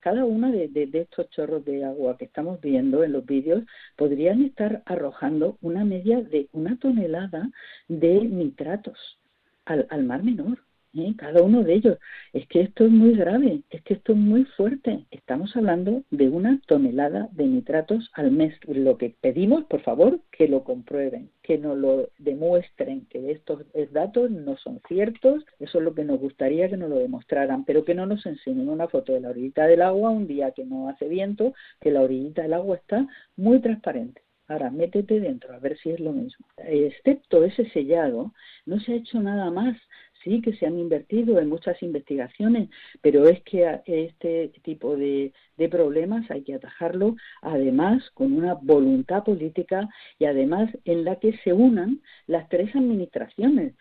cada uno de estos chorros de agua que estamos viendo en los vídeos podrían estar arrojando una media de 1 tonelada de nitratos al Mar Menor. Cada uno de ellos. Es que esto es muy grave, es que esto es muy fuerte. Estamos hablando de 1 tonelada de nitratos al mes. Lo que pedimos, por favor, que lo comprueben, que nos lo demuestren, que estos datos no son ciertos. Eso es lo que nos gustaría que nos lo demostraran, pero que no nos enseñen una foto de la orillita del agua un día que no hace viento, que la orillita del agua está muy transparente. Ahora, métete dentro a ver si es lo mismo. Excepto ese sellado, no se ha hecho nada más. Sí que se han invertido en muchas investigaciones, pero es que este tipo de problemas hay que atajarlo, además con una voluntad política y además en la que se unan las tres administraciones.